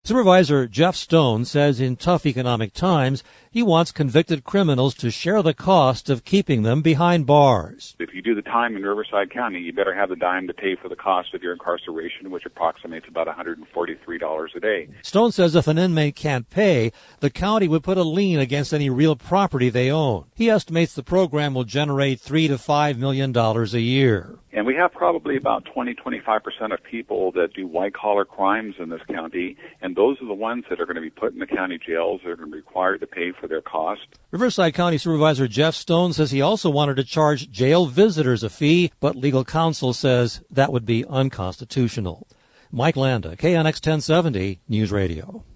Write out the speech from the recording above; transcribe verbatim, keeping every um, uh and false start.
Supervisor Jeff Stone says in tough economic times, he wants convicted criminals to share the cost of keeping them behind bars. If you do the time in Riverside County, you better have the dime to pay for the cost of your incarceration, which approximates about one hundred forty-three dollars a day. Stone says if an inmate can't pay, the county would put a lien against any real property they own. He estimates the program will generate three to five million dollars a year. And we have probably about twenty, twenty-five percent of people that do white-collar crimes in this county, and those are the ones that are going to be put in the county jails. They're going to be required to pay for their cost. Riverside County Supervisor Jeff Stone says he also wanted to charge jail visitors a fee, but legal counsel says that would be unconstitutional. Mike Landa, K N X ten seventy News Radio.